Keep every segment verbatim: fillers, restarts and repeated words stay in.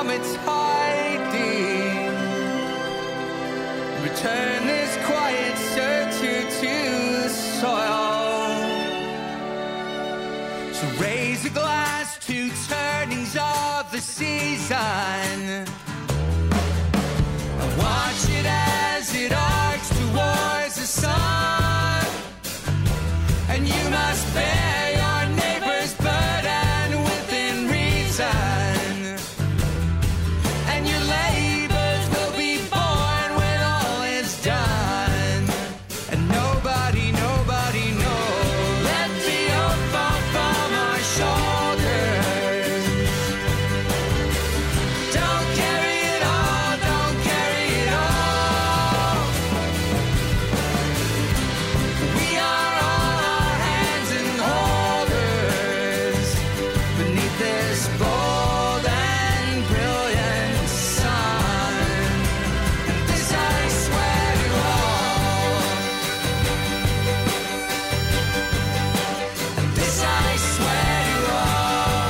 from its hiding. Return this quiet searcher to the soil. So raise a glass to turnings of the season. Watch it as it arcs towards the sun. And you must bear your neighbor's burden within reason. And your labors will be born when all is done. And nobody, nobody knows. Let the oath fall from our shoulders. Don't carry it all, don't carry it all. We are all our hands and holders beneath this bold and brilliant sun. And this I swear to all. And this I swear to all.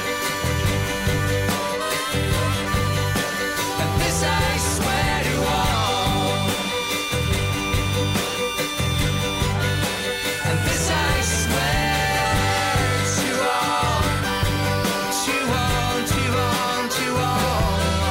And this I swear to all. And this I swear to all. To all, to all, to all.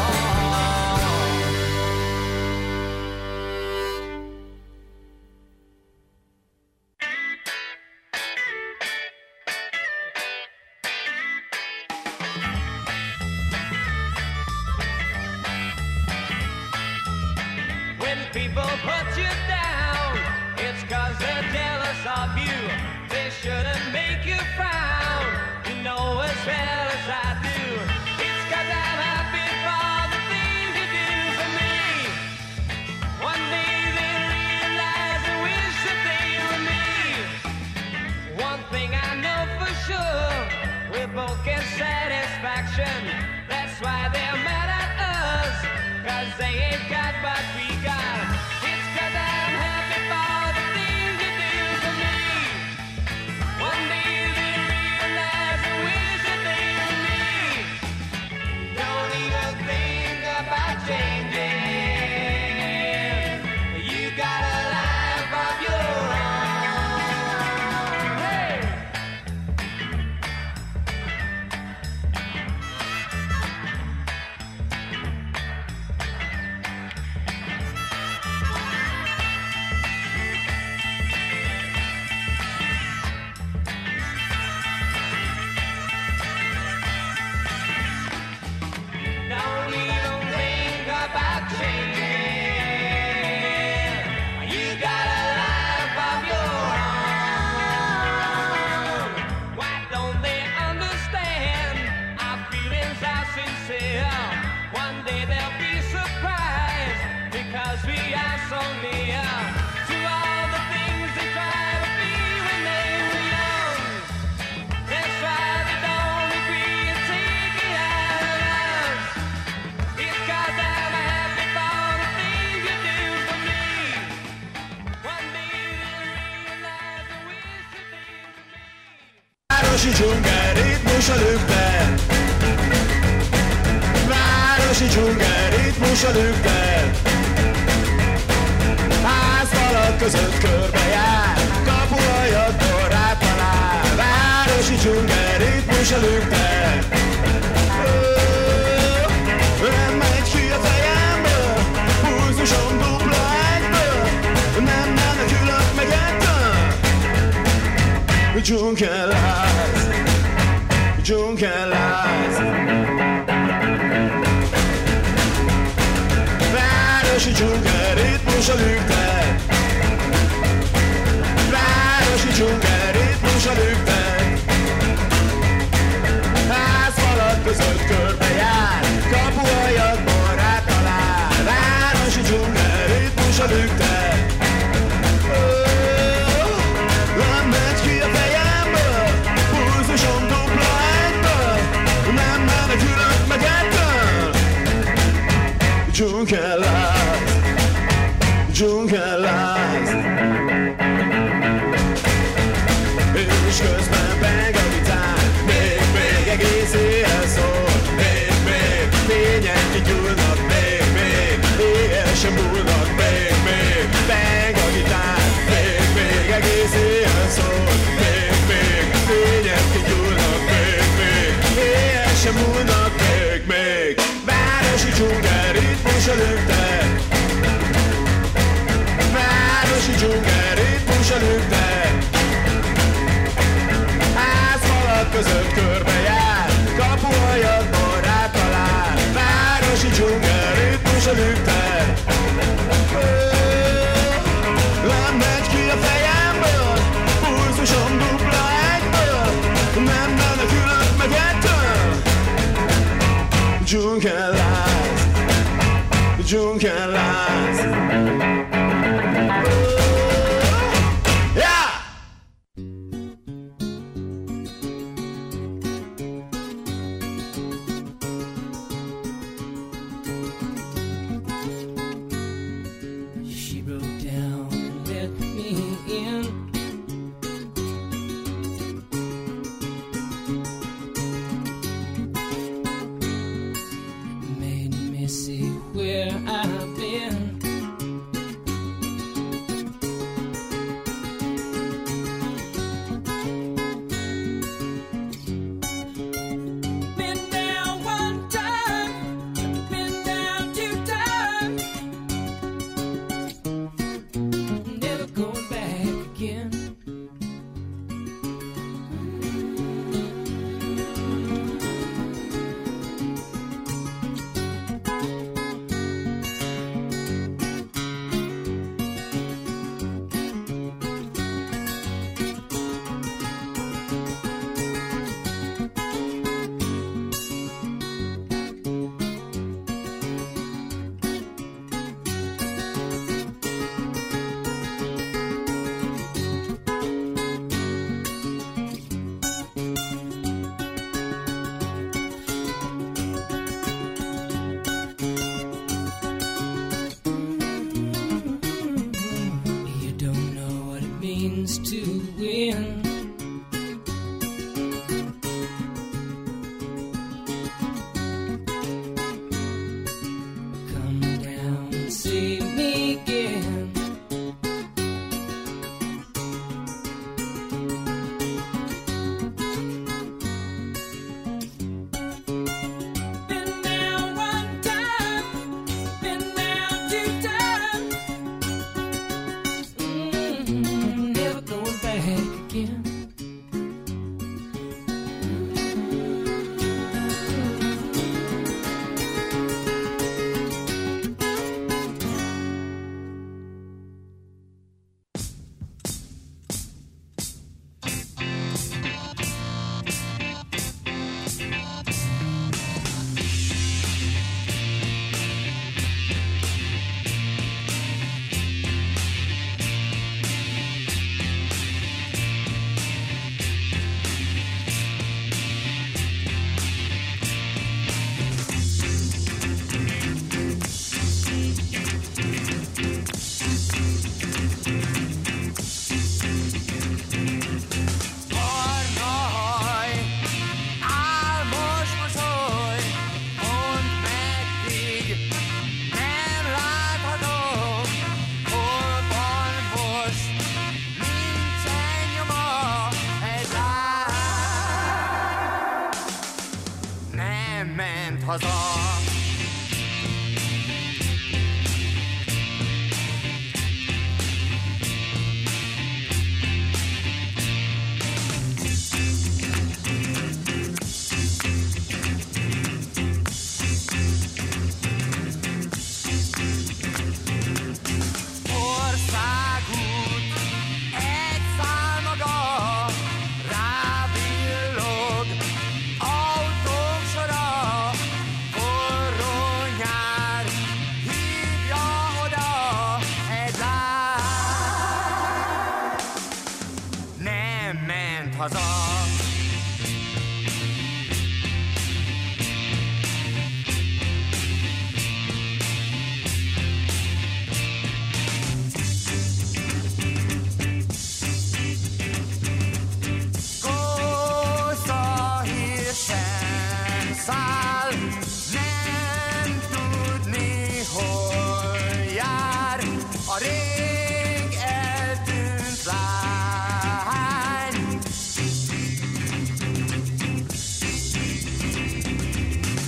When people put you down, it's cause they're jealous of you. They shouldn't make you frown. You know as well as I do. It's cause I'm happy for the things you do for me. One day they realize and wish that they were me. One thing I know for sure, we both get satisfaction. That's why they're mad at us, cause they ain't got what we got. It's cause I'm happy for the things you do for me. One day they realize and wish that they were me. Don't even think about changing. You got a life of your own. Hey! Don't even think about changing. You got a life of your own. Why don't they understand? Our feelings are sincere. One day they'll be surprised because we are so near to all the things they try to be when they were young. That's why they don't agree and take it out of us. It's cause I'm happy for the things you do for me. One day they'll realize and wish that they were me. Városi dzsungel, ritmus a lükben. Városi dzsungel, ritmus a lükben. Házfalak között körbejár, kapuajadból rátalál. Városi dzsungel, ritmus a lükben. Ó, nem megy ki a fejemből, pulzusom dupla egyből. Nem menekülök meg ettől. Dzsungel láz, dzsungel láz. Városi dzsungel, ritmus a lükben. Városi dzsungel, ritmus a lükben. Házfalak között körbejár, kapuajadból rátalál. Városi dzsungel, ritmus a lükben. Nem megy ki a fejemből, pulzusom dupla egyből. Nem menekülök meg ettől. Dzsungel láz, dzsungel láz. És közben beng a gitár, még, még egész éjjel szól. Még, még, még vannak még, még városi dzsungel ritmusa lüktet. Városi dzsungel ritmusa lüktet. Házfalak között körbejár, kapualjadban rátalál. Városi dzsungel ritmusa lüktet. Nem megy ki a fejemből, pulzusom dupla egyből. Nem menekülök meg ettől. Dzsungelláz, dzsungelláz. Yeah! She broke down and let me in. Made me see where I've been. Been down one time, been down two times. Never going back again. You don't know what it means to win. Come down and see me again. Been down one time, been down two times. Mm, never going back again. Haza. Országút, egy szál maga, rávillog, autók sora, forró nyár, hívja oda egy lány. Nem ment haza. Száll, nem tudni, hol jár a rég eltűnt lány.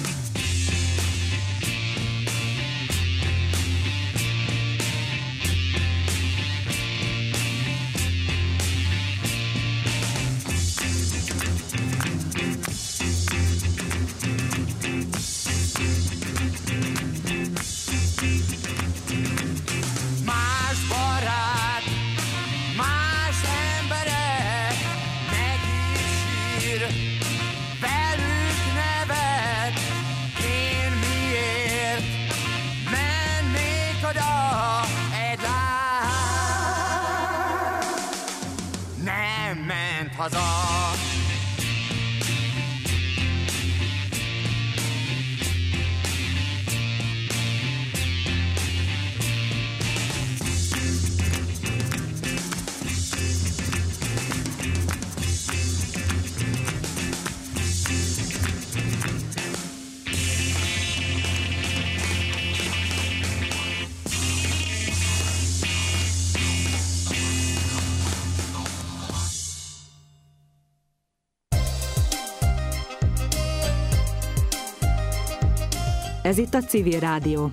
Ez itt a Civil Rádió.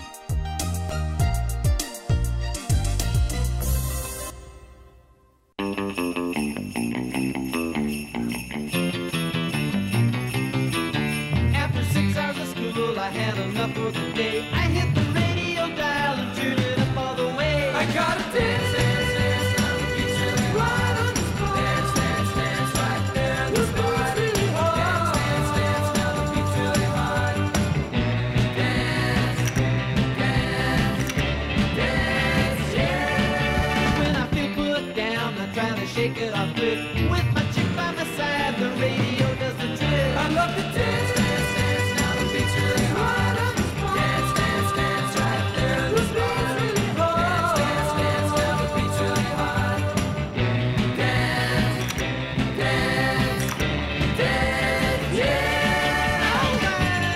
After six hours of school, I had enough for the day. I hit the radio dial and turned it up all the way. I got a dance, dance, dance, now the beat's really right on the spot. Dance, dance, dance, right there on the spot. Really hard. Dance, dance, dance, now the beat's really hard. Dance, dance, dance, yeah. When I feel put down, I'm trying to shake it off quick. With my chick by my side, the radio does the trick. I love to dance, dance, dance, now the beat's really hard on the spot. Dance, dance, dance, right there on the spot. Really hard. Dance, dance, dance, now the beat's really hard. Dance, dance, dance, yeah. All right.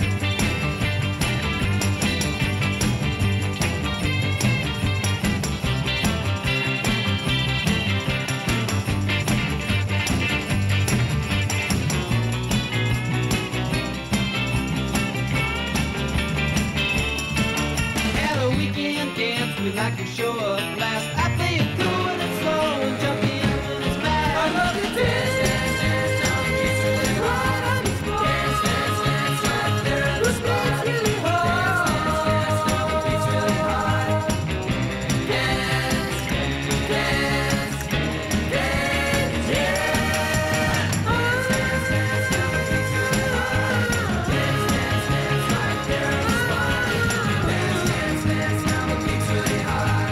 At a weekend dance, we like to show up last. I play it cool and it's slow and jump in when it's fast. I love to dance, dance, dance, now the beat's really hard on the spot. Dance, dance, dance, right there on the spot. Really hard. Dance, dance, dance, now the beat's really hard. Dance, dance, dance, yeah. Dance, dance, dance, now the beat's really hard. Dance, dance, dance, right there on the spot. Dance, dance, dance, now the beat's really hard.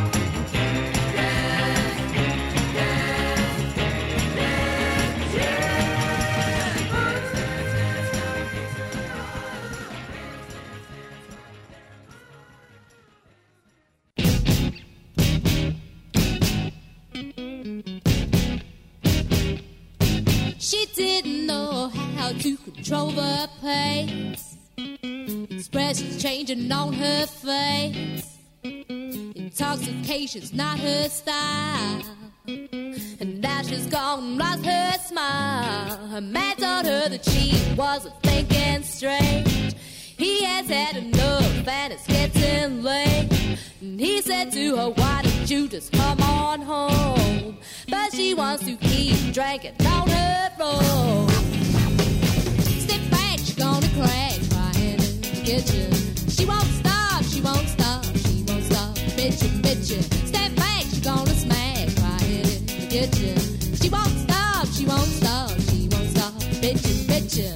She didn't know how to control the pace. Expressions changing on her face. Intoxication's not her style. And now she's gone and lost her smile. Her man told her that she wasn't thinking straight. He has had enough and it's getting late. And he said to her, why don't you just come on home? But she wants to keep drinking on her road. Step back, she's gonna crash right in the kitchen. She won't stop, she won't stop, she won't stop bitchin', bitchin'. Step back, she's gonna smash right in the kitchen. She won't stop, she won't stop, she won't stop bitchin', bitchin'.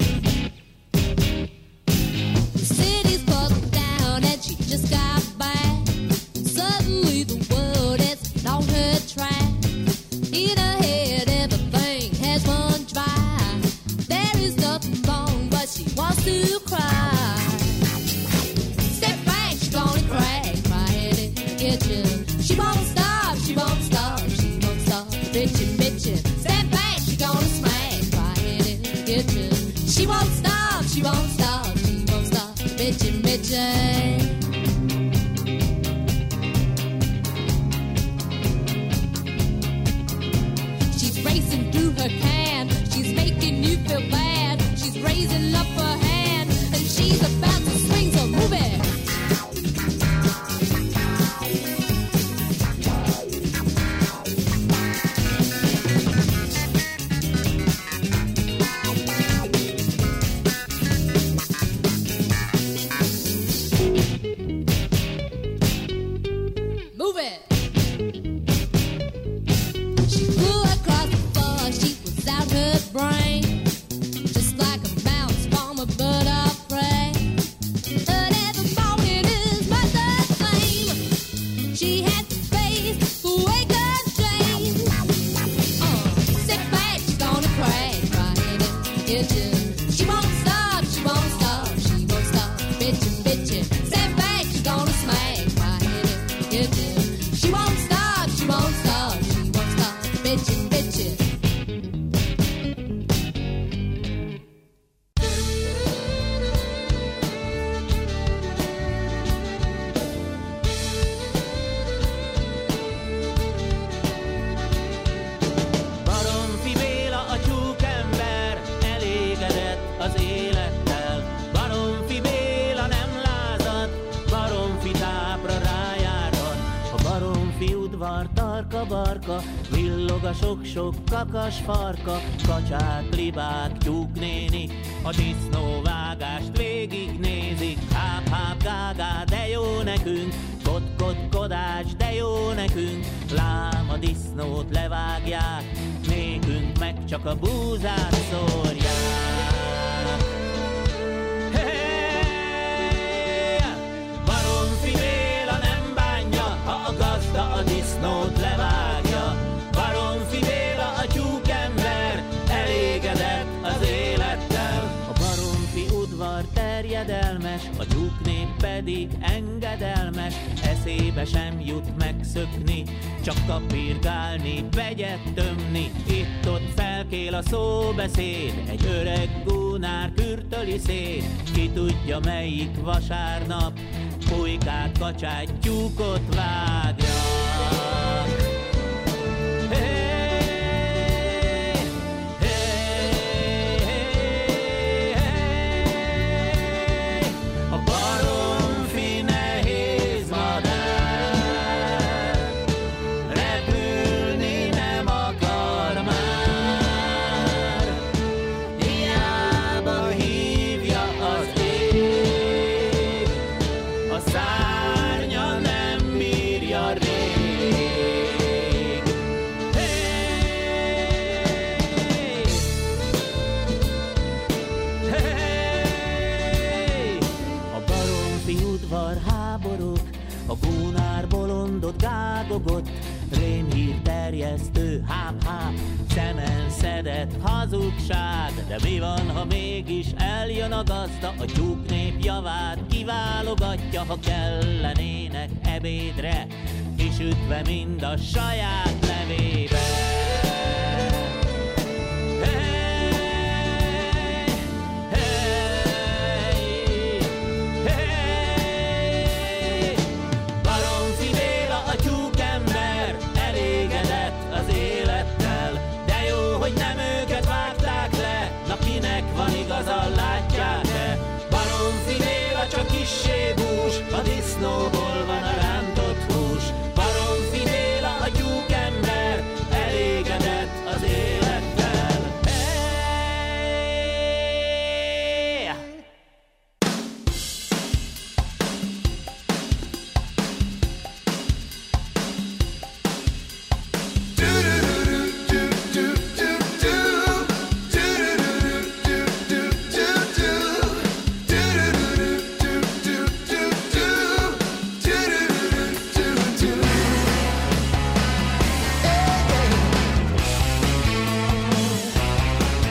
The city's closing down and she just got back. Suddenly the world is on her track. In her head everything has run dry. There is nothing wrong but she wants to cry. Step back, she's gonna crack right in the kitchen. She won't stop, she won't stop, she won't stop bitchin', bitchin'. Step back, she's gonna smack right in the kitchen. She won't stop, she won't stop, she won't stop bitchin', bitchin'. Racing through her can, she's making you feel bad. She's raising up her hand, and she's about to swing, so move it. barka, villog a sok-sok kakas farka, kacsák, libák, tyúknéni, a disznóvágást végignézik. Háp-háp, gágá, de jó nekünk, kod-kod, kodács, de jó nekünk, lám a disznót levágják, nékünk meg csak a búzát szórják. A gazda a disznót levágja, Baromfi Béla a tyúkember, elégedett az élettel. A baromfi udvar terjedelmes, a tyúknép pedig engedelmes, eszébe sem jut megszökni, csak kapirgálni, vegyet tömni. Itt-ott felkél a szóbeszéd, egy öreg gúnár kürtöli szét, ki tudja melyik vasárnap pulykát, kacsát, tyúkot vágja. Hey, hey, hey, hey. A baromfi nehéz madár, repülni nem akar már, hiába hívja az ég, a szárnya nem bírja rég. Hey, hey. A baromfi udvar háborog, a gúnár bolondot gágogott, rémhír terjesztő, háp-háp, szemen szedett hazugság. De mi van, ha mégis eljön a gazda, a tyúknép javát kiválogatja, ha kellenének ebédre, kisütve mind a saját levébe. Hey, hey, hey. Baromfi Béla a tyúkember, elégedett az élettel, de jó, hogy nem őket vágták le, na kinek van igaza, látják-e? Baromfi Béla csak kissé bús, a disznóból van a rántott hús. Baromfi Béla a tyúkember, elégedett az élettel. Hey!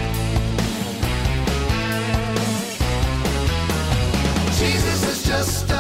Jesus is just a